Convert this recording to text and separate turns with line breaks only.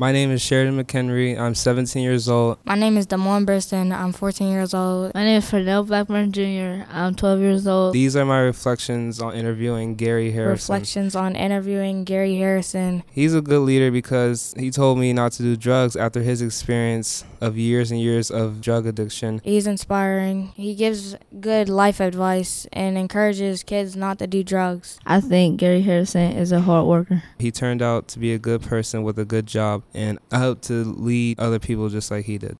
My name is Sheridan McHenry. I'm 17 years old.
My name is Damon Burston. I'm 14 years old.
My name is Fernell Blackburn Jr. I'm 12 years old.
These are my reflections on interviewing Gary Harrison.
Reflections on interviewing Gary Harrison.
He's a good leader because he told me not to do drugs after his experience of years and years of drug addiction.
He's inspiring. He gives good life advice and encourages kids not to do drugs.
I think Gary Harrison is a hard worker.
He turned out to be a good person with a good job, and I hope to lead other people just like he did.